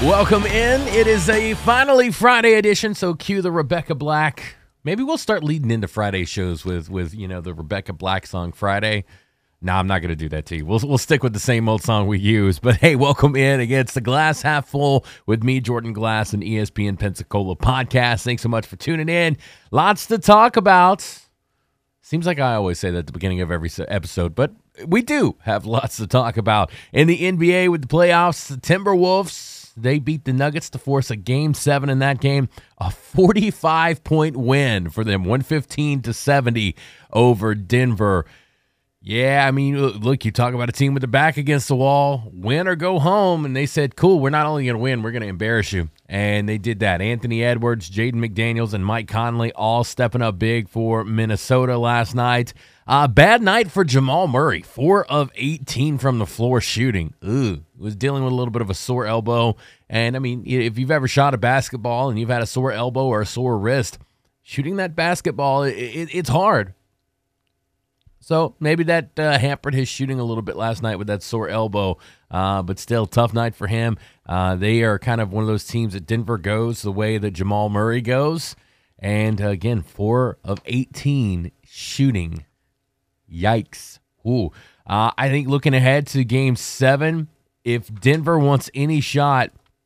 Welcome in. It is a finally Friday edition, so cue the Rebecca Black. Maybe we'll start leading into Friday shows with the Rebecca Black song Friday. No, I'm not going to do that to you. We'll stick with the same old song we use. But hey, welcome in. Again, it's the Glass Half Full with me, Jordan Glass, and ESPN Pensacola podcast. Thanks so much for tuning in. Lots to talk about. Seems like I always say that at the beginning of every episode, but we do have lots to talk about. In the NBA with the playoffs, the Timberwolves, they beat the Nuggets to force a Game 7 in that game. A 45-point win for them, 115-70 over Denver. Yeah, I mean, look, you talk about a team with their back against the wall, win or go home, and they said, cool, we're not only going to win, we're going to embarrass you. And they did that. Anthony Edwards, Jaden McDaniels, and Mike Conley all stepping up big for Minnesota last night. Bad night for Jamal Murray, 4 of 18 from the floor shooting. Was dealing with a little bit of a sore elbow. And, I mean, if you've ever shot a basketball and you've had a sore elbow or a sore wrist, shooting that basketball, it's hard. So maybe that hampered his shooting a little bit last night with that sore elbow, but still tough night for him. They are kind of one of those teams that Denver goes the way that Jamal Murray goes. And again, 4 of 18 shooting. Yikes. Ooh. I think looking ahead to Game 7, if Denver wants any shot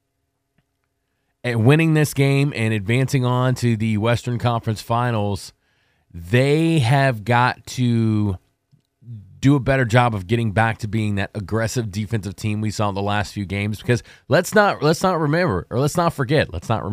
at winning this game and advancing on to the Western Conference Finals, they have got to do a better job of getting back to being that aggressive defensive team we saw in the last few games. Because let's not forget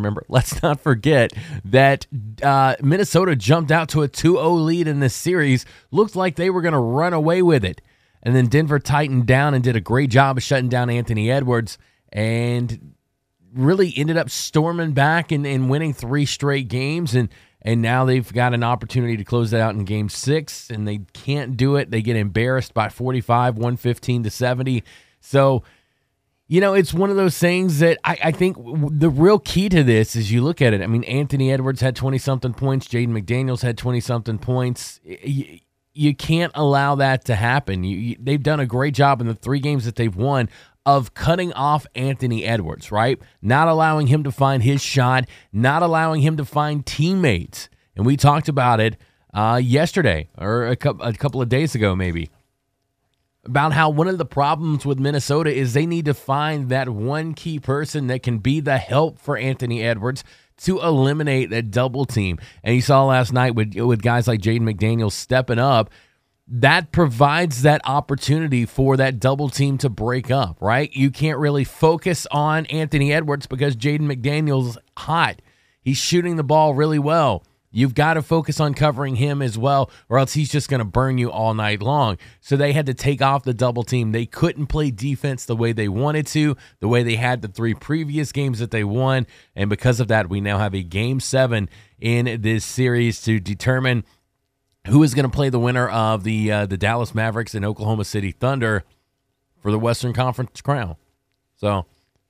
that Minnesota jumped out to a 2-0 lead in this series. Looked like they were going to run away with it. And then Denver tightened down and did a great job of shutting down Anthony Edwards and really ended up storming back and winning 3 straight games. And now they've got an opportunity to close that out in Game 6, and they can't do it. They get embarrassed by 45, 115-70. So, it's one of those things that I think the real key to this is you look at it. I mean, Anthony Edwards had 20-something points. Jaden McDaniels had 20-something points. You can't allow that to happen. They've done a great job in the 3 games that they've won of cutting off Anthony Edwards, right? Not allowing him to find his shot, not allowing him to find teammates. And we talked about it yesterday or a couple of days ago maybe, about how one of the problems with Minnesota is they need to find that one key person that can be the help for Anthony Edwards to eliminate that double team. And you saw last night with guys like Jaden McDaniels stepping up, that provides that opportunity for that double team to break up, right? You can't really focus on Anthony Edwards because Jaden McDaniels hot. He's shooting the ball really well. You've got to focus on covering him as well, or else he's just going to burn you all night long. So they had to take off the double team. They couldn't play defense the way they wanted to, the way they had the 3 previous games that they won. And because of that, we now have a Game 7 in this series to determine who is going to play the winner of the Dallas Mavericks and Oklahoma City Thunder for the Western Conference crown? So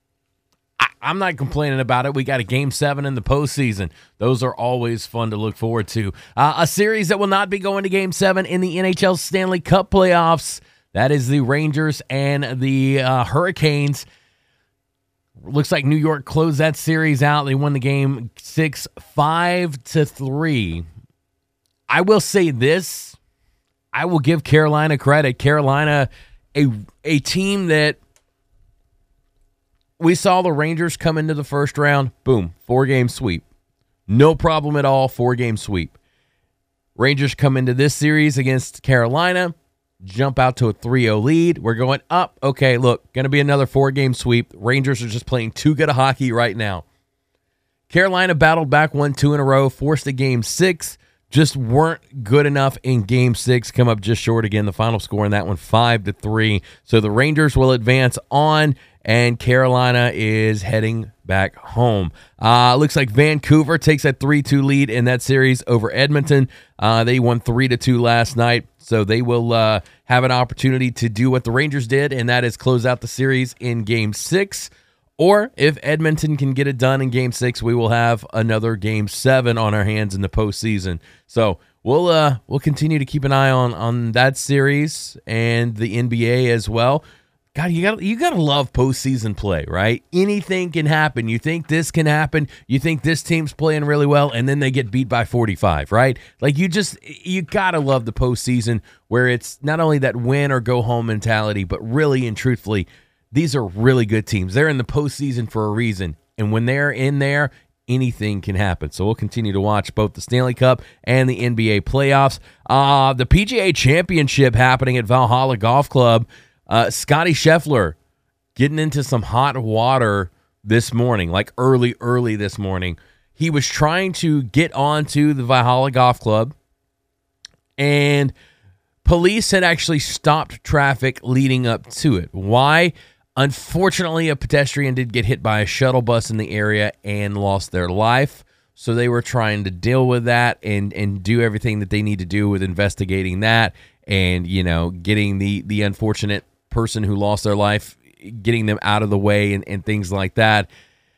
I'm not complaining about it. We got a Game 7 in the postseason. Those are always fun to look forward to. A series that will not be going to Game 7 in the NHL Stanley Cup playoffs. That is the Rangers and the Hurricanes. Looks like New York closed that series out. They won the Game 6 5-3. I will say this. I will give Carolina credit. Carolina, a team that we saw the Rangers come into the first round. Boom, 4-game sweep. No problem at all, 4-game sweep. Rangers come into this series against Carolina, jump out to a 3-0 lead. We're going up. Okay, look, going to be another 4-game sweep. Rangers are just playing too good a hockey right now. Carolina battled back, won 2 in a row, forced a Game 6. Just weren't good enough in Game 6. Come up just short again. The final score in that one, 5-3. So the Rangers will advance on, and Carolina is heading back home. Looks like Vancouver takes a 3-2 lead in that series over Edmonton. They won 3-2 last night, so they will have an opportunity to do what the Rangers did, and that is close out the series in Game 6. Or if Edmonton can get it done in Game 6, we will have another Game 7 on our hands in the postseason. So we'll continue to keep an eye on that series and the NBA as well. God, you gotta love postseason play, right? Anything can happen. You think this can happen. You think this team's playing really well, and then they get beat by 45, right? Like you gotta love the postseason where it's not only that win or go home mentality, but really and truthfully, these are really good teams. They're in the postseason for a reason, and when they're in there, anything can happen. So we'll continue to watch both the Stanley Cup and the NBA playoffs. The PGA Championship happening at Valhalla Golf Club. Scotty Scheffler getting into some hot water this morning, like early this morning. He was trying to get onto the Valhalla Golf Club, and police had actually stopped traffic leading up to it. Why? Unfortunately, a pedestrian did get hit by a shuttle bus in the area and lost their life. So they were trying to deal with that and do everything that they need to do with investigating that and, getting the unfortunate person who lost their life, getting them out of the way and things like that.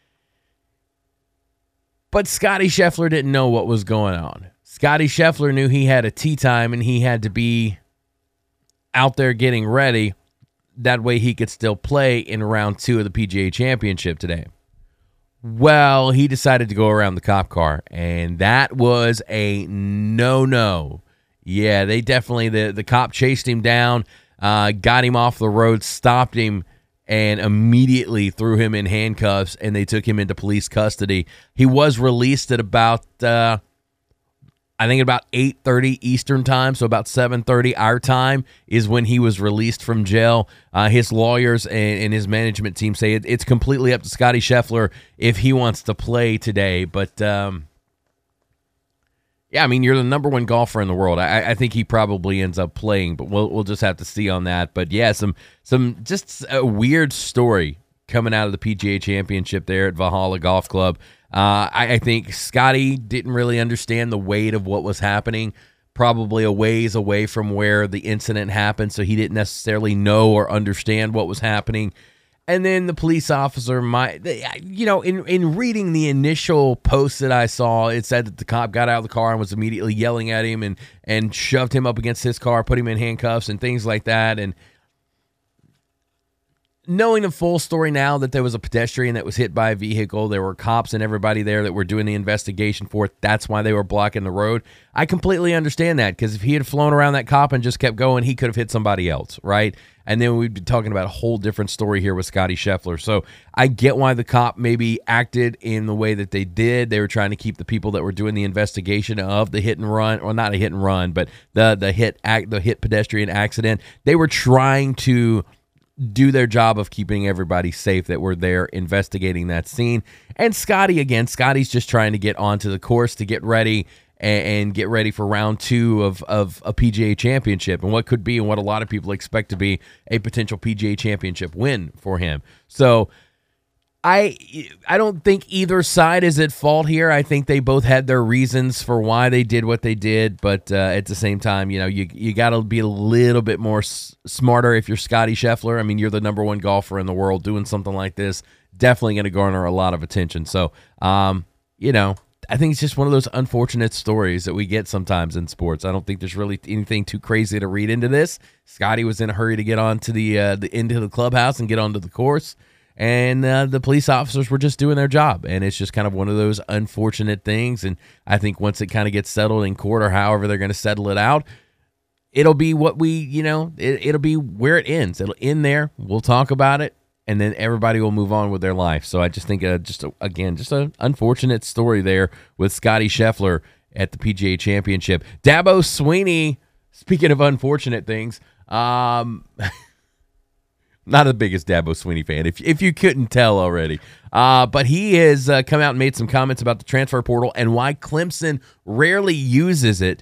But Scotty Scheffler didn't know what was going on. Scotty Scheffler knew he had a tee time and he had to be out there getting ready. That way he could still play in round 2 of the PGA Championship today. Well, he decided to go around the cop car, and that was a no-no. Yeah, they definitely, the cop chased him down, got him off the road, stopped him, and immediately threw him in handcuffs, and they took him into police custody. He was released at about, I think about 8:30 Eastern time, so about 7:30 our time is when he was released from jail. His lawyers and his management team say it's completely up to Scotty Scheffler if he wants to play today. But, yeah, I mean, you're the number one golfer in the world. I think he probably ends up playing, but we'll just have to see on that. But, yeah, some just a weird story coming out of the PGA Championship there at Valhalla Golf Club. I think Scotty didn't really understand the weight of what was happening, probably a ways away from where the incident happened, so he didn't necessarily know or understand what was happening. And then the police officer in reading the initial post that I saw, it said that the cop got out of the car and was immediately yelling at him and shoved him up against his car, put him in handcuffs and things like that. And knowing the full story now that there was a pedestrian that was hit by a vehicle, there were cops and everybody there that were doing the investigation for it. That's why they were blocking the road. I completely understand that, because if he had flown around that cop and just kept going, he could have hit somebody else, right? And then we'd be talking about a whole different story here with Scotty Scheffler. So I get why the cop maybe acted in the way that they did. They were trying to keep the people that were doing the investigation of the hit and run, or not a hit and run, but the hit pedestrian accident. They were trying to do their job of keeping everybody safe that were there investigating that scene. And Scotty's just trying to get onto the course to get ready and get ready for round 2 of a PGA Championship and what could be and what a lot of people expect to be a potential PGA Championship win for him. So I don't think either side is at fault here. I think they both had their reasons for why they did what they did, but at the same time, you got to be a little bit more smarter if you're Scotty Scheffler. I mean, you're the number one golfer in the world. Doing something like this definitely going to garner a lot of attention. So, I think it's just one of those unfortunate stories that we get sometimes in sports. I don't think there's really anything too crazy to read into this. Scotty was in a hurry to get on to the into the clubhouse and get onto the course. And the police officers were just doing their job. And it's just kind of one of those unfortunate things. And I think once it kind of gets settled in court or however they're going to settle it out, it'll be what it'll be where it ends. It'll end there. We'll talk about it. And then everybody will move on with their life. So I just think just an unfortunate story there with Scotty Scheffler at the PGA Championship. Dabo Swinney, speaking of unfortunate things, not the biggest Dabo Swinney fan, if you couldn't tell already. But he has come out and made some comments about the transfer portal and why Clemson rarely uses it.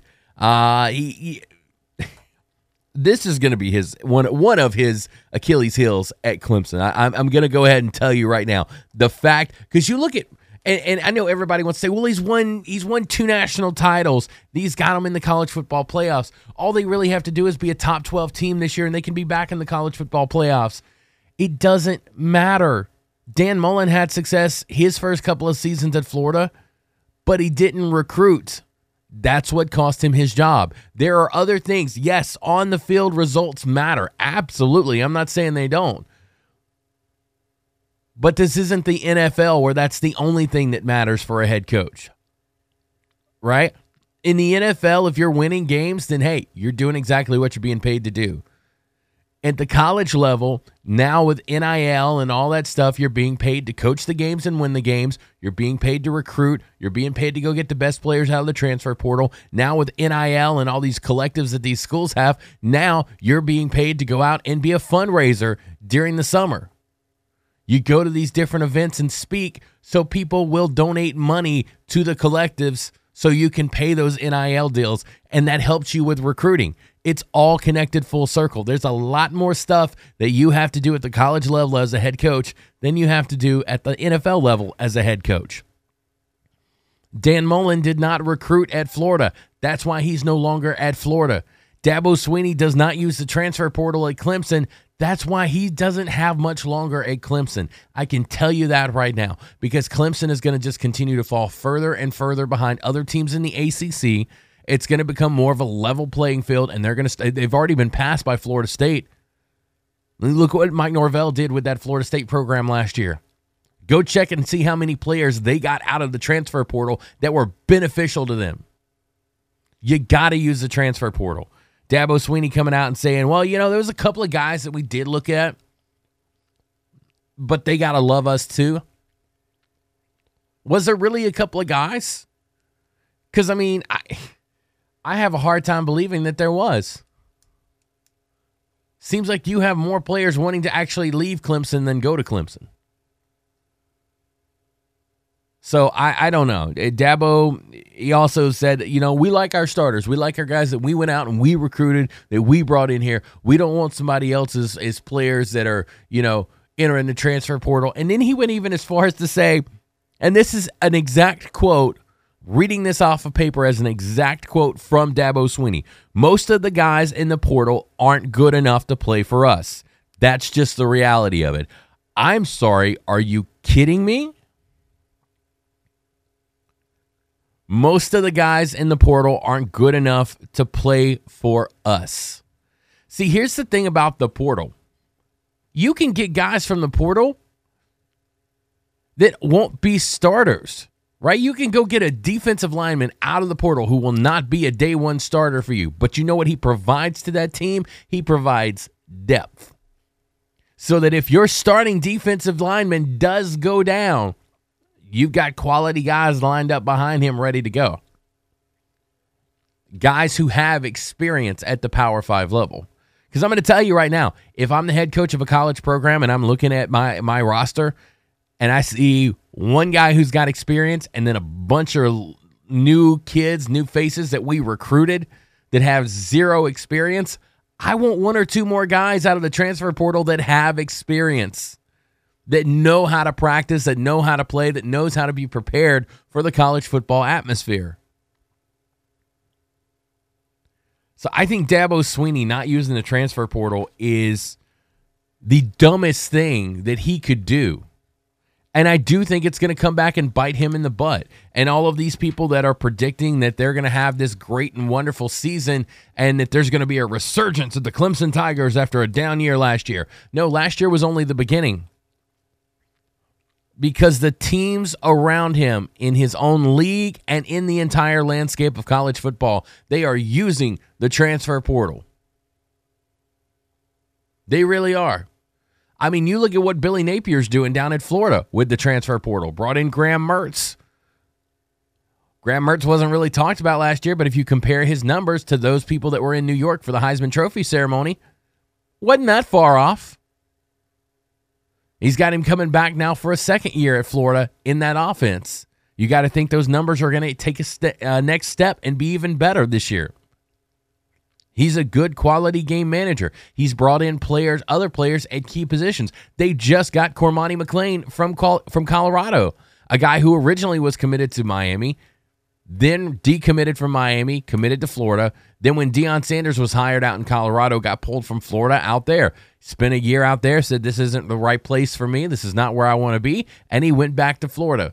This is going to be his one of his Achilles heels at Clemson. I'm going to go ahead and tell you right now. The fact, because you look at, and I know everybody wants to say, well, he's won 2 national titles. These got him in the college football playoffs. All they really have to do is be a top 12 team this year, and they can be back in the college football playoffs. It doesn't matter. Dan Mullen had success his first couple of seasons at Florida, but he didn't recruit. That's what cost him his job. There are other things. Yes, on the field results matter. Absolutely. I'm not saying they don't. But this isn't the NFL where that's the only thing that matters for a head coach, right? In the NFL, if you're winning games, then hey, you're doing exactly what you're being paid to do. At the college level, now with NIL and all that stuff, you're being paid to coach the games and win the games. You're being paid to recruit. You're being paid to go get the best players out of the transfer portal. Now with NIL and all these collectives that these schools have, now you're being paid to go out and be a fundraiser during the summer. You go to these different events and speak so people will donate money to the collectives so you can pay those NIL deals, and that helps you with recruiting. It's all connected full circle. There's a lot more stuff that you have to do at the college level as a head coach than you have to do at the NFL level as a head coach. Dan Mullen did not recruit at Florida. That's why he's no longer at Florida. Dabo Swinney does not use the transfer portal at Clemson. That's why he doesn't have much longer at Clemson. I can tell you that right now, because Clemson is going to just continue to fall further and further behind other teams in the ACC. It's going to become more of a level playing field, and they've already been passed by Florida State. Look what Mike Norvell did with that Florida State program last year. Go check and see how many players they got out of the transfer portal that were beneficial to them. You got to use the transfer portal. Dabo Swinney coming out and saying, well, there was a couple of guys that we did look at, but they got to love us too. Was there really a couple of guys? Because, I have a hard time believing that there was. Seems like you have more players wanting to actually leave Clemson than go to Clemson. So I don't know. Dabo, he also said, we like our starters. We like our guys that we went out and we recruited, that we brought in here. We don't want somebody else's as players that are, entering the transfer portal. And then he went even as far as to say, and this is an exact quote, reading this off of paper as an exact quote from Dabo Swinney. Most of the guys in the portal aren't good enough to play for us. That's just the reality of it. I'm sorry. Are you kidding me? Most of the guys in the portal aren't good enough to play for us. See, here's the thing about the portal. You can get guys from the portal that won't be starters, right? You can go get a defensive lineman out of the portal who will not be a day one starter for you. But you know what he provides to that team? He provides depth. So that if your starting defensive lineman does go down, you've got quality guys lined up behind him ready to go. Guys who have experience at the Power 5 level. Because I'm going to tell you right now, if I'm the head coach of a college program and I'm looking at my roster and I see one guy who's got experience and then a bunch of new kids, new faces that we recruited that have zero experience, I want one or two more guys out of the transfer portal that have experience, that know how to practice, that know how to play, that knows how to be prepared for the college football atmosphere. So I think Dabo Swinney not using the transfer portal is the dumbest thing that he could do. And I do think it's going to come back and bite him in the butt. And all of these people that are predicting that they're going to have this great and wonderful season and that there's going to be a resurgence of the Clemson Tigers after a down year last year. No, last year was only the beginning. Because the teams around him in his own league and in the entire landscape of college football, they are using the transfer portal. They really are. You look at what Billy Napier's doing down at Florida with the transfer portal. Brought in Graham Mertz. Graham Mertz wasn't really talked about last year, but if you compare his numbers to those people that were in New York for the Heisman Trophy ceremony, wasn't that far off. He's got him coming back now for a second year at Florida in that offense. You got to think those numbers are going to take a next step and be even better this year. He's a good quality game manager. He's brought in other players at key positions. They just got Cormani McClain from Colorado, a guy who originally was committed to Miami, then decommitted from Miami, committed to Florida. Then when Deion Sanders was hired out in Colorado, got pulled from Florida out there. Spent a year out there, said this isn't the right place for me. This is not where I want to be. And he went back to Florida.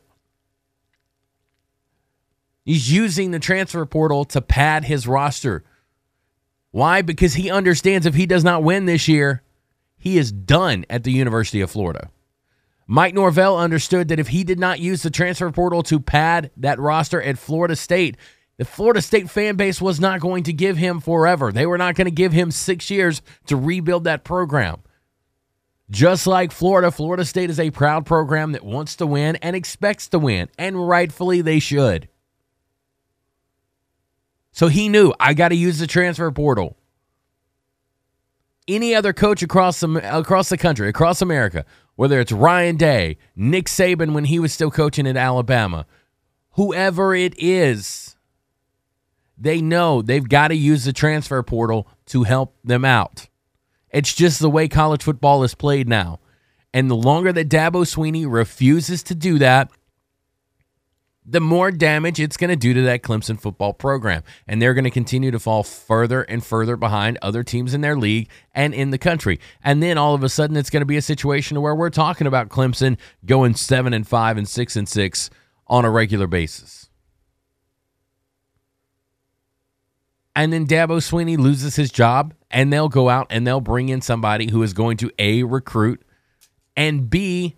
He's using the transfer portal to pad his roster. Why? Because he understands if he does not win this year, he is done at the University of Florida. Mike Norvell understood that if he did not use the transfer portal to pad that roster at Florida State, the Florida State fan base was not going to give him forever. They were not going to give him 6 years to rebuild that program. Just like Florida State is a proud program that wants to win and expects to win, and rightfully they should. So he knew, I got to use the transfer portal. Any other coach across the country, across America, whether it's Ryan Day, Nick Saban when he was still coaching at Alabama, whoever it is, they know they've got to use the transfer portal to help them out. It's just the way college football is played now. And the longer that Dabo Swinney refuses to do that, the more damage it's going to do to that Clemson football program. And they're going to continue to fall further and further behind other teams in their league and in the country. And then all of a sudden it's going to be a situation where we're talking about Clemson going 7-5 and 6-6 on a regular basis. And then Dabo Swinney loses his job, and they'll go out and they'll bring in somebody who is going to A, recruit, and B,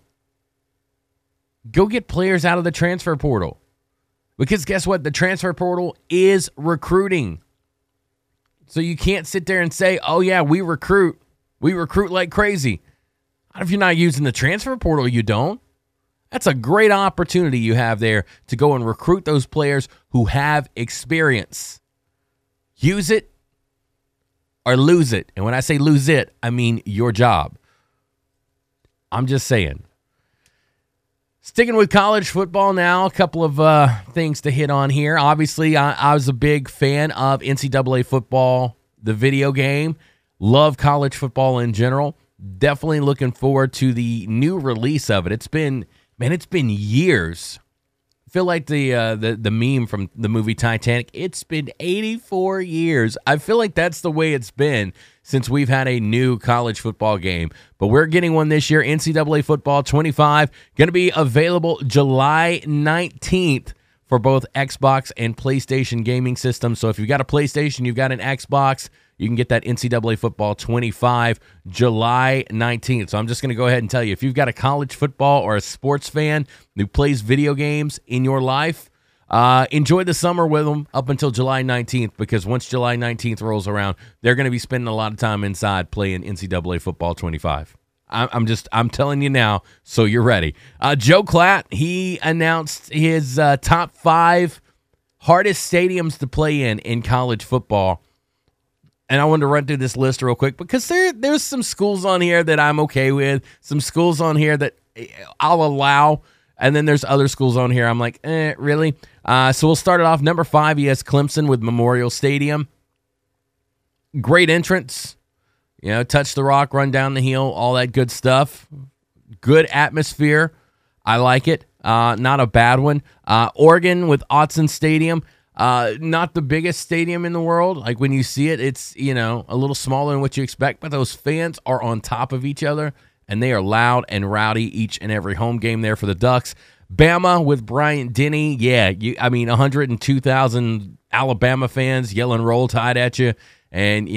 go get players out of the transfer portal. Because guess what? The transfer portal is recruiting. So you can't sit there and say, oh yeah, we recruit like crazy. If you're not using the transfer portal, you don't. That's a great opportunity you have there to go and recruit those players who have experience. Use it or lose it. And when I say lose it, I mean your job. I'm just saying. Sticking with college football now, a couple of things to hit on here. Obviously, I was a big fan of NCAA football, the video game. Love college football in general. Definitely looking forward to the new release of it. It's been years. I feel like the meme from the movie Titanic. It's been 84 years. I feel like that's the way it's been since we've had a new college football game. But we're getting one this year, NCAA Football 25, going to be available July 19th for both Xbox and PlayStation gaming systems. So if you've got a PlayStation, you've got an Xbox, you can get that NCAA Football 25 July 19th. So I'm just going to go ahead and tell you, if you've got a college football or a sports fan who plays video games in your life, enjoy the summer with them up until July 19th, because once July 19th rolls around, they're going to be spending a lot of time inside playing NCAA Football 25. I'm telling you now, so you're ready. Joe Klatt, he announced his top 5 hardest stadiums to play in college football. And I wanted to run through this list real quick because there's some schools on here that I'm okay with, some schools on here that I'll allow, and then there's other schools on here I'm like, really? So we'll start it off. Number 5, he has Clemson with Memorial Stadium. Great entrance. Touch the rock, run down the hill, all that good stuff. Good atmosphere. I like it. Not a bad one. Oregon with Autzen Stadium. Not the biggest stadium in the world. Like when you see it, it's, a little smaller than what you expect, but those fans are on top of each other and they are loud and rowdy each and every home game there for the Ducks. Bama with Bryant Denny. Yeah, 102,000 Alabama fans yelling Roll Tide at you. And,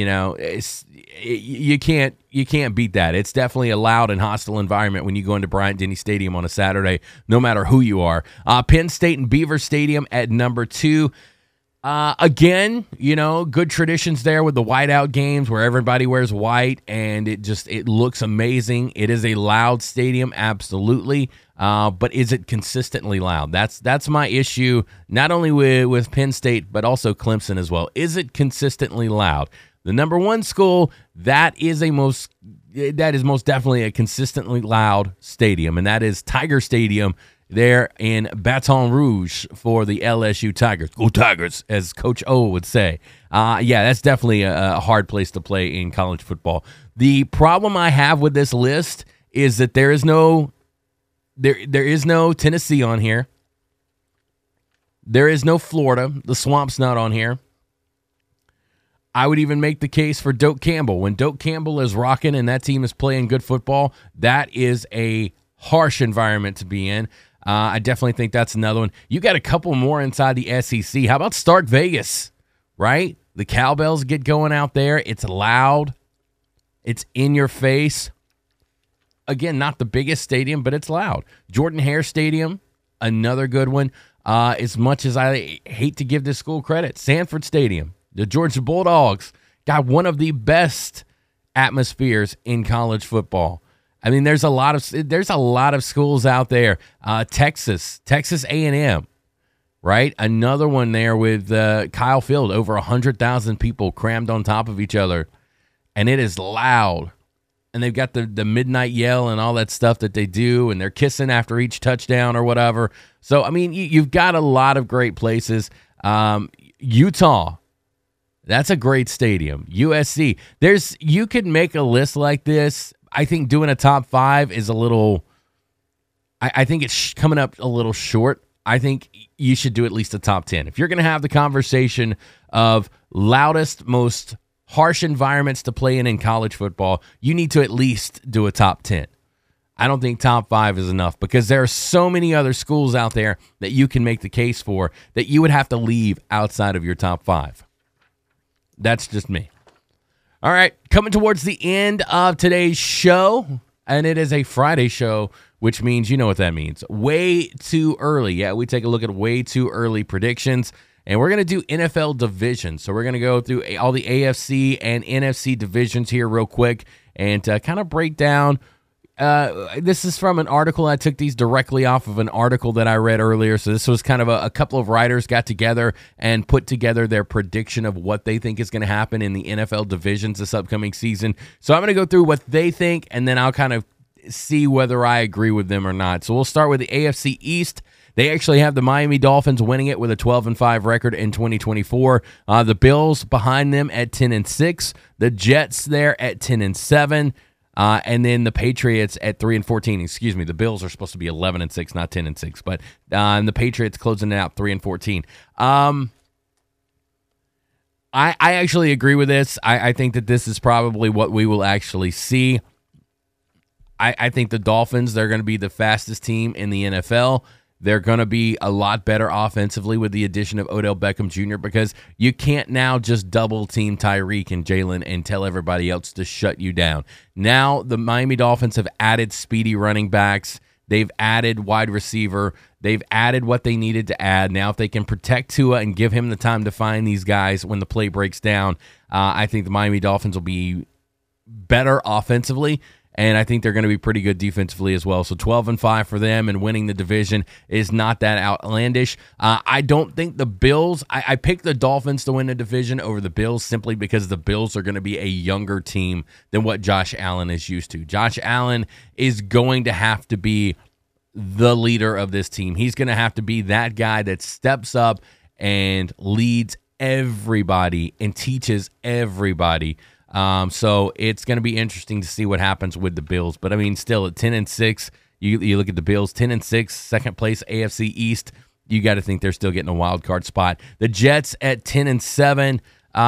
you can't beat that. It's definitely a loud and hostile environment when you go into Bryant Denny Stadium on a Saturday, no matter who you are. Penn State and Beaver Stadium at number 2. Again, good traditions there with the whiteout games where everybody wears white and it looks amazing. It is a loud stadium, absolutely. But is it consistently loud? That's my issue, not only with Penn State, but also Clemson as well. Is it consistently loud? The number 1 school, that is most definitely a consistently loud stadium, and that is Tiger Stadium there in Baton Rouge for the LSU Tigers. Go Tigers, as Coach O would say. That's definitely a hard place to play in college football. The problem I have with this list is that there is no Tennessee on here. There is no Florida. The Swamp's not on here. I would even make the case for Doak Campbell. When Doak Campbell is rocking and that team is playing good football, that is a harsh environment to be in. I definitely think that's another one. You got a couple more inside the SEC. How about Stark Vegas, right? The cowbells get going out there. It's loud. It's in your face. again, not the biggest stadium, but it's loud. Jordan-Hare Stadium, another good one. As much as I hate to give this school credit, Sanford Stadium, the Georgia Bulldogs, got one of the best atmospheres in college football. I mean, there's a lot of schools out there. Texas A&M, right? Another one there with Kyle Field, over 100,000 people crammed on top of each other, and it is loud. And they've got the midnight yell and all that stuff that they do, and they're kissing after each touchdown or whatever. So, I mean, you've got a lot of great places. Utah, that's a great stadium. USC, you could make a list like this. I think doing a top 5 is a little, I think it's coming up a little short. I think you should do at least a top 10. If you're going to have the conversation of loudest, most harsh environments to play in college football, you need to at least do a top 10. I don't think top 5 is enough because there are so many other schools out there that you can make the case for that you would have to leave outside of your top 5. That's just me. All right, coming towards the end of today's show, and it is a Friday show, which means you know what that means. Way too early. Yeah, we take a look at way too early predictions, and we're going to do NFL divisions. So we're going to go through all the AFC and NFC divisions here real quick and kind of break down. This is from an article. I took these directly off of an article that I read earlier. So this was kind of a couple of writers got together and put together their prediction of what they think is going to happen in the NFL divisions this upcoming season. So I'm going to go through what they think, and then I'll kind of see whether I agree with them or not. So we'll start with the AFC East. They actually have the Miami Dolphins winning it with a 12-5 record in 2024. The Bills behind them at 10-6. The Jets there at 10-7. And then the Patriots at 3-14. Excuse me, the Bills are supposed to be 11-6, not 10-6. But and the Patriots closing it out 3-14. I actually agree with this. I think that this is probably what we will actually see. I think the Dolphins, they're going to be the fastest team in the NFL. They're going to be a lot better offensively with the addition of Odell Beckham Jr. because you can't now just double team Tyreek and Jalen and tell everybody else to shut you down. Now the Miami Dolphins have added speedy running backs. They've added wide receiver. They've added what they needed to add. Now if they can protect Tua and give him the time to find these guys when the play breaks down, I think the Miami Dolphins will be better offensively. And I think they're going to be pretty good defensively as well. So 12-5 for them, and winning the division is not that outlandish. I don't think the Bills, I picked the Dolphins to win the division over the Bills simply because the Bills are going to be a younger team than what Josh Allen is used to. Josh Allen is going to have to be the leader of this team. He's going to have to be that guy that steps up and leads everybody and teaches everybody. So it's going to be interesting to see what happens with the Bills. But I mean, still at 10-6, you look at the Bills, 10-6, second place AFC East. You got to think they're still getting a wild card spot. The Jets at 10-7.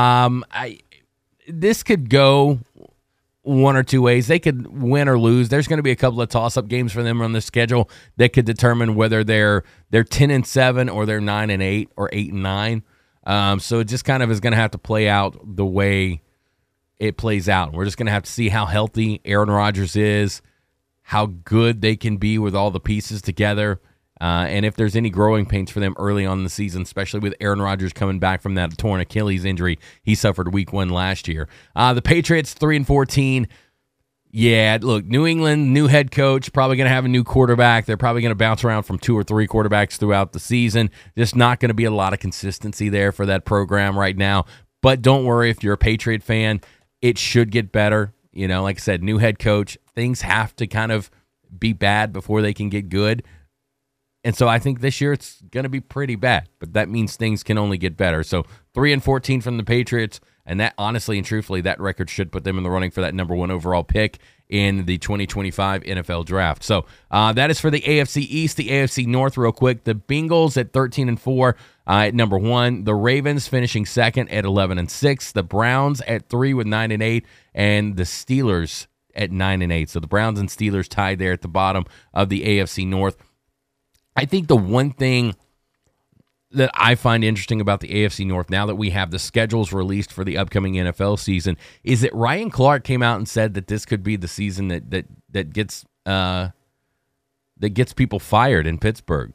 This could go one or two ways. They could win or lose. There's going to be a couple of toss-up games for them on the schedule that could determine whether they're 10-7 or they're 9-8 or 8-9. So it just kind of is going to have to play out the way it plays out. We're just going to have to see how healthy Aaron Rodgers is, how good they can be with all the pieces together, and if there's any growing pains for them early on in the season, especially with Aaron Rodgers coming back from that torn Achilles injury he suffered week 1 last year. The Patriots, 3-14. Yeah, look, New England, new head coach, probably going to have a new quarterback. They're probably going to bounce around from 2 or 3 quarterbacks throughout the season. Just not going to be a lot of consistency there for that program right now. But don't worry if you're a Patriot fan. It should get better. You know, like I said, new head coach. Things have to kind of be bad before they can get good. And so I think this year it's going to be pretty bad. But that means things can only get better. So 3-14 from the Patriots. And that, honestly and truthfully, that record should put them in the running for that number 1 overall pick in the 2025 NFL Draft. So that is for the AFC East. The AFC North, real quick. The Bengals at 13-4 at number 1. The Ravens finishing second at 11-6. The Browns at 3 with 9-8. And the Steelers at 9-8. So the Browns and Steelers tied there at the bottom of the AFC North. I think the one thing that I find interesting about the AFC North, now that we have the schedules released for the upcoming NFL season, is that Ryan Clark came out and said that this could be the season that gets that gets people fired in Pittsburgh.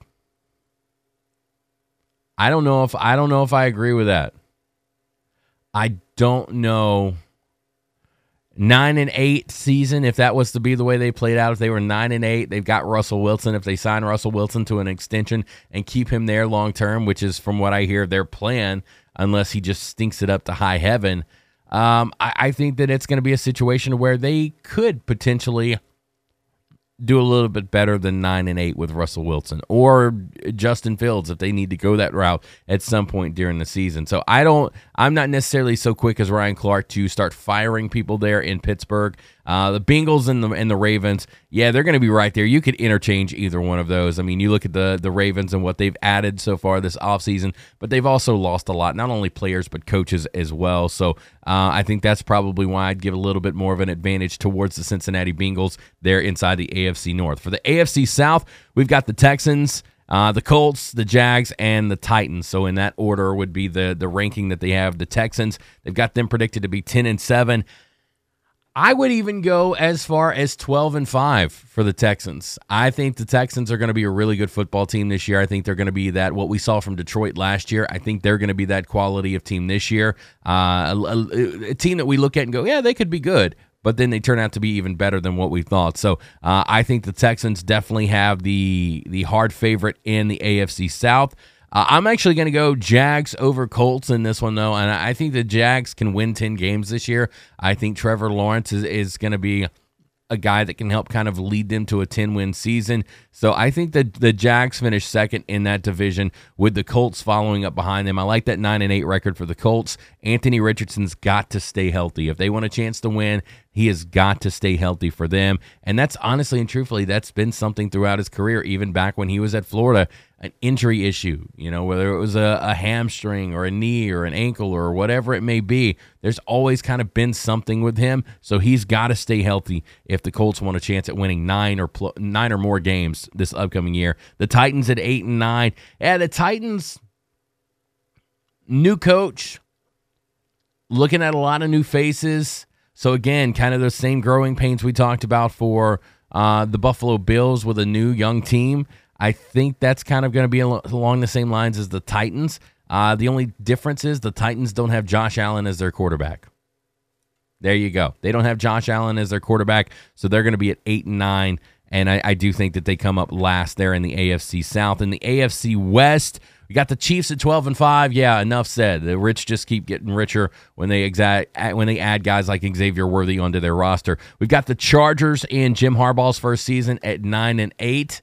I don't know if I agree with that. I don't know. 9-8 season, if that was to be the way they played out, if they were 9-8, they've got Russell Wilson. If they sign Russell Wilson to an extension and keep him there long term, which is from what I hear their plan, unless he just stinks it up to high heaven, I think that it's going to be a situation where they could potentially do a little bit better than 9-8 with Russell Wilson or Justin Fields if they need to go that route at some point during the season. So I'm not necessarily so quick as Ryan Clark to start firing people there in Pittsburgh. The Bengals and the Ravens, yeah, they're going to be right there. You could interchange either one of those. I mean, you look at the Ravens and what they've added so far this offseason, but they've also lost a lot, not only players but coaches as well. So I think that's probably why I'd give a little bit more of an advantage towards the Cincinnati Bengals there inside the AFC North. For the AFC South, we've got the Texans, the Colts, the Jags, and the Titans. So in that order would be the ranking that they have. The Texans, they've got them predicted to be 10-7. I would even go as far as 12-5 for the Texans. I think the Texans are going to be a really good football team this year. I think they're going to be what we saw from Detroit last year. I think they're going to be that quality of team this year. A team that we look at and go, yeah, they could be good, but then they turn out to be even better than what we thought. So I think the Texans definitely have the hard favorite in the AFC South. I'm actually going to go Jags over Colts in this one, though, and I think the Jags can win 10 games this year. I think Trevor Lawrence is going to be a guy that can help kind of lead them to a 10-win season. So I think that the Jags finish second in that division with the Colts following up behind them. I like that 9-8 record for the Colts. Anthony Richardson's got to stay healthy. If they want a chance to win, he has got to stay healthy for them. And that's honestly and truthfully, that's been something throughout his career, even back when he was at Florida, an injury issue, whether it was a hamstring or a knee or an ankle or whatever it may be. There's always kind of been something with him. So he's got to stay healthy if the Colts want a chance at winning nine or more games this upcoming year. The Titans at 8-9. Yeah, the Titans, new coach, looking at a lot of new faces. So again, kind of those same growing pains we talked about for the Buffalo Bills with a new young team. I think that's kind of going to be along the same lines as the Titans. The only difference is the Titans don't have Josh Allen as their quarterback. There you go. They don't have Josh Allen as their quarterback, so they're going to be at 8-9, and I do think that they come up last there in the AFC South. In the AFC West, we got the Chiefs at 12-5. Yeah, enough said. The rich just keep getting richer when they add guys like Xavier Worthy onto their roster. We've got the Chargers in Jim Harbaugh's first season at 9-8.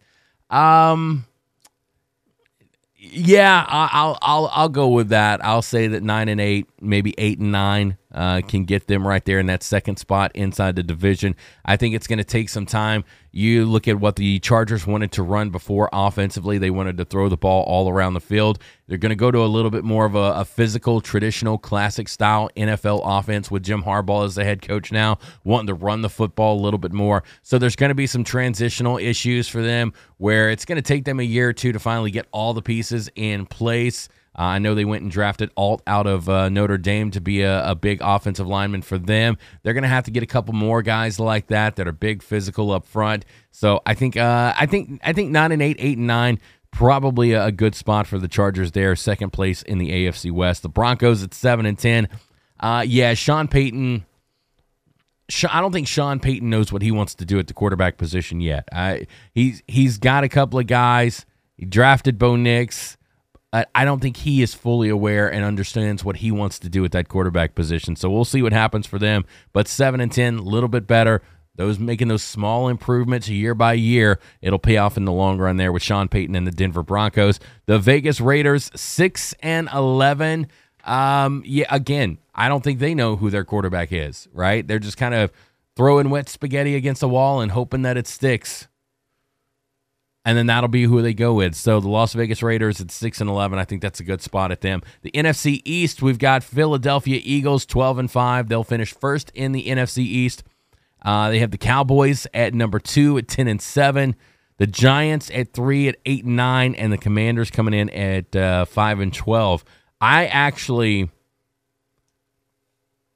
Yeah, I'll go with that. I'll say that 9-8, maybe 8-9, can get them right there in that second spot inside the division. I think it's going to take some time. You look at what the Chargers wanted to run before offensively. They wanted to throw the ball all around the field. They're going to go to a little bit more of a physical, traditional, classic-style NFL offense with Jim Harbaugh as the head coach now, wanting to run the football a little bit more. So there's going to be some transitional issues for them where it's going to take them a year or two to finally get all the pieces in place. I know they went and drafted Alt out of Notre Dame to be a big offensive lineman for them. They're going to have to get a couple more guys like that are big, physical up front. So I think 9-8, 8-9, probably a good spot for the Chargers there. Second place in the AFC West. The Broncos at 7-10. Yeah, Sean Payton. I don't think Sean Payton knows what he wants to do at the quarterback position yet. He's got a couple of guys. He drafted Bo Nix. I don't think he is fully aware and understands what he wants to do at that quarterback position. So we'll see what happens for them. But 7-10, a little bit better. Making those small improvements year by year, it'll pay off in the long run there with Sean Payton and the Denver Broncos. The Vegas Raiders, 6-11. Yeah, again, I don't think they know who their quarterback is, right? They're just kind of throwing wet spaghetti against a wall and hoping that it sticks. And then that'll be who they go with. So the Las Vegas Raiders at 6-11. I think that's a good spot at them. The NFC East, we've got Philadelphia Eagles 12-5. They'll finish first in the NFC East. They have the Cowboys at number 2 at 10-7. The Giants at 3 at 8-9, and the Commanders coming in at 5-12.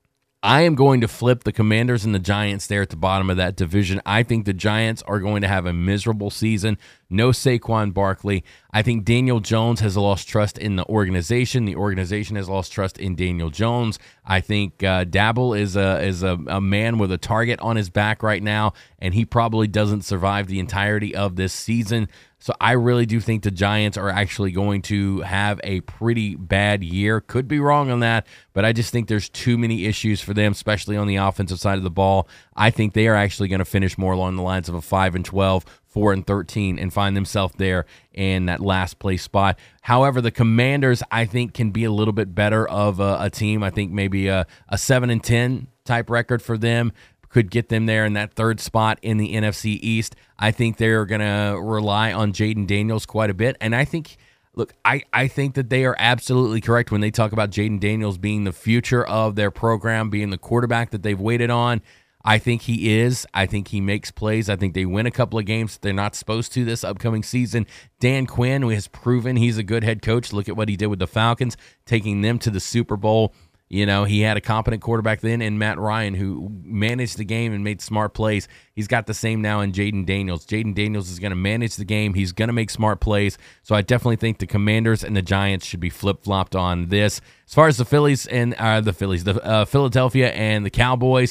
I am going to flip the Commanders and the Giants there at the bottom of that division. I think the Giants are going to have a miserable season. No Saquon Barkley. I think Daniel Jones has lost trust in the organization. The organization has lost trust in Daniel Jones. I think Dabble is a man with a target on his back right now, and he probably doesn't survive the entirety of this season. So I really do think the Giants are actually going to have a pretty bad year. Could be wrong on that, but I just think there's too many issues for them, especially on the offensive side of the ball. I think they are actually going to finish more along the lines of a 5-12, 4-13, and find themselves there in that last place spot. However, the Commanders, I think, can be a little bit better of a team. I think maybe a 7-10 type record for them could get them there in that third spot in the NFC East. I think they're going to rely on Jaden Daniels quite a bit. And I think, look, I think that they are absolutely correct when they talk about Jaden Daniels being the future of their program, being the quarterback that they've waited on. I think he is. I think he makes plays. I think they win a couple of games that they're not supposed to this upcoming season. Dan Quinn, who has proven he's a good head coach. Look at what he did with the Falcons, taking them to the Super Bowl. You know, he had a competent quarterback then in Matt Ryan who managed the game and made smart plays. He's got the same now in Jaden Daniels. Jaden Daniels is going to manage the game. He's going to make smart plays. So I definitely think the Commanders and the Giants should be flip-flopped on this. As far as the Philadelphia and the Cowboys,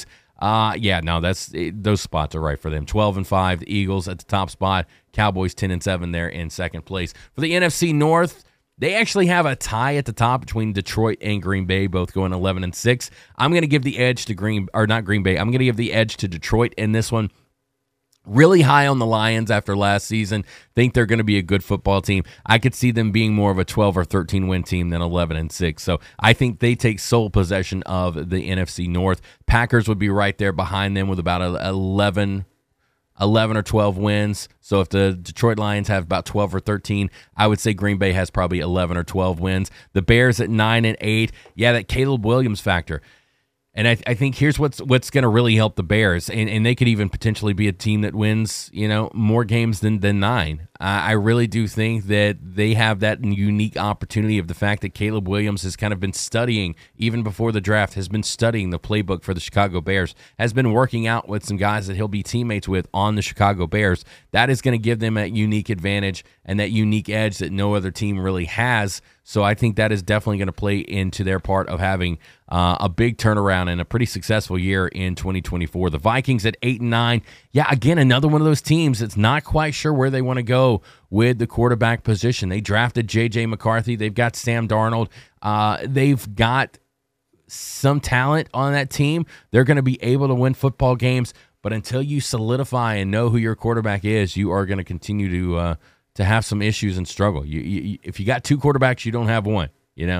those spots are right for them. 12-5, the Eagles at the top spot. Cowboys 10-7 there in second place. For the NFC North, they actually have a tie at the top between Detroit and Green Bay, both going 11-6. I'm going to give the edge to I'm going to give the edge to Detroit in this one. Really high on the Lions after last season. Think they're going to be a good football team. I could see them being more of a 12 or 13 win team than 11-6. So I think they take sole possession of the NFC North. Packers would be right there behind them with about 11 or 12 wins. So if the Detroit Lions have about 12 or 13, I would say Green Bay has probably 11 or 12 wins. The Bears at 9-8. Yeah, that Caleb Williams factor. And I think here's what's going to really help the Bears, and they could even potentially be a team that wins, more games than 9. I really do think that they have that unique opportunity of the fact that Caleb Williams has kind of been studying, even before the draft, has been studying the playbook for the Chicago Bears, has been working out with some guys that he'll be teammates with on the Chicago Bears. That is going to give them that unique advantage and that unique edge that no other team really has. So I think that is definitely going to play into their part of having a big turnaround and a pretty successful year in 2024. The Vikings at 8-9. Yeah, again, another one of those teams that's not quite sure where they want to go with the quarterback position. They drafted J.J. McCarthy. They've got Sam Darnold. They've got some talent on that team. They're going to be able to win football games, but until you solidify and know who your quarterback is, you are going to continue to have some issues and struggle. If you got two quarterbacks, you don't have one.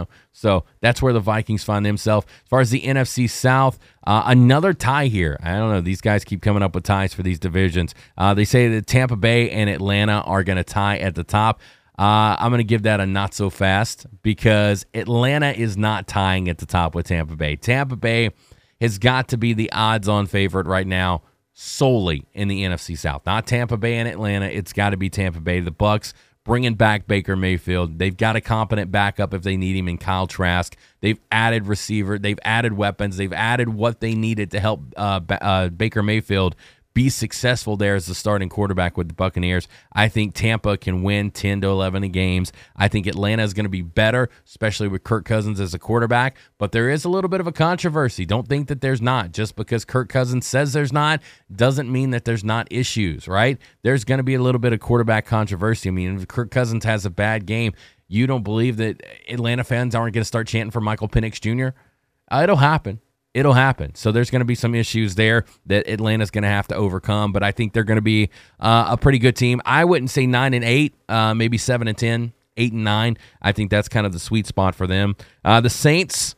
So that's where the Vikings find themselves. As far as the NFC South, another tie here. I don't know. These guys keep coming up with ties for these divisions. They say that Tampa Bay and Atlanta are going to tie at the top. I'm going to give that a not so fast because Atlanta is not tying at the top with Tampa Bay. Tampa Bay has got to be the odds-on favorite right now solely in the NFC South. Not Tampa Bay and Atlanta. It's got to be Tampa Bay. The Bucs bringing back Baker Mayfield. They've got a competent backup if they need him in Kyle Trask. They've added receiver. They've added weapons. They've added what they needed to help Baker Mayfield be successful there as the starting quarterback with the Buccaneers. I think Tampa can win 10-11 games. I think Atlanta is going to be better, especially with Kirk Cousins as a quarterback, but there is a little bit of a controversy. Don't think that there's not. Just because Kirk Cousins says there's not doesn't mean that there's not issues, right? There's going to be a little bit of quarterback controversy. I mean, if Kirk Cousins has a bad game, you don't believe that Atlanta fans aren't going to start chanting for Michael Penix Jr.? It'll happen. It'll happen. So there's going to be some issues there that Atlanta's going to have to overcome, but I think they're going to be a pretty good team. I wouldn't say 9-8, maybe 7-10, 8-9. I think that's kind of the sweet spot for them. The Saints,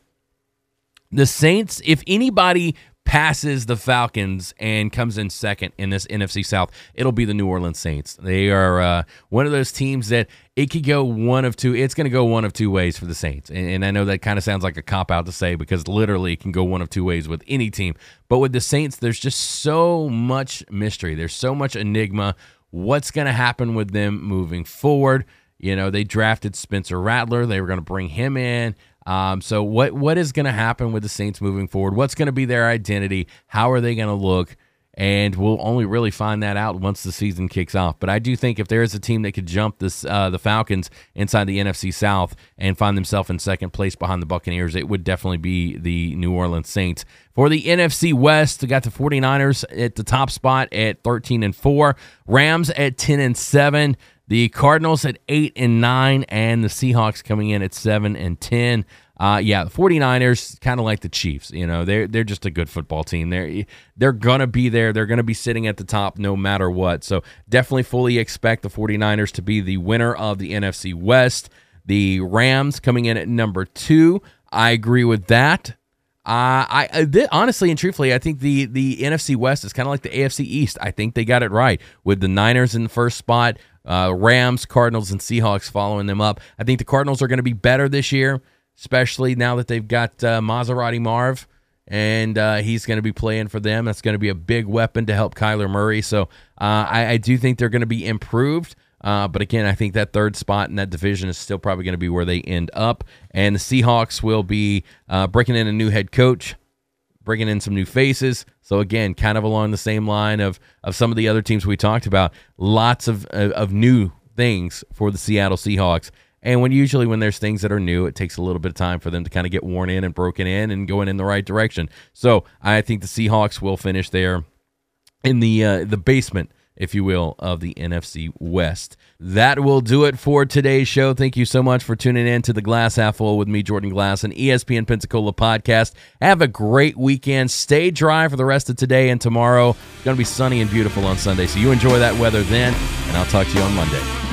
if anybody passes the Falcons and comes in second in this NFC South, it'll be the New Orleans Saints. They are one of those teams that it could go one of two. It's going to go one of two ways for the Saints. And I know that kind of sounds like a cop-out to say because literally it can go one of two ways with any team. But with the Saints, there's just so much mystery. There's so much enigma. What's going to happen with them moving forward? They drafted Spencer Rattler. They were going to bring him in. So what is going to happen with the Saints moving forward? What's going to be their identity? How are they going to look? And we'll only really find that out once the season kicks off. But I do think if there is a team that could jump the Falcons inside the NFC South and find themselves in second place behind the Buccaneers, it would definitely be the New Orleans Saints. For the NFC West, we got the 49ers at the top spot at 13-4, Rams at 10-7, the Cardinals at 8-9, and the Seahawks coming in at 7-10. The 49ers, kind of like the Chiefs, they're just a good football team. They're going to be there. They're going to be sitting at the top no matter what. So definitely fully expect the 49ers to be the winner of the NFC West. The Rams coming in at number 2. I agree with that. Honestly and truthfully, I think the NFC West is kind of like the AFC East. I think they got it right with the Niners in the first spot, Rams, Cardinals, and Seahawks following them up. I think the Cardinals are going to be better this year, especially now that they've got Maserati Marv, and he's going to be playing for them. That's going to be a big weapon to help Kyler Murray. So I do think they're going to be improved. But again, I think that third spot in that division is still probably going to be where they end up. And the Seahawks will be breaking in a new head coach, bringing in some new faces. So again, kind of along the same line of some of the other teams we talked about, lots of new things for the Seattle Seahawks. And when there's things that are new, it takes a little bit of time for them to kind of get worn in and broken in and going in the right direction. So I think the Seahawks will finish there in the basement, if you will, of the NFC West. That will do it for today's show. Thank you so much for tuning in to the Glass Half Full with me, Jordan Glass, and ESPN Pensacola podcast. Have a great weekend. Stay dry for the rest of today and tomorrow. It's going to be sunny and beautiful on Sunday, so you enjoy that weather then, and I'll talk to you on Monday.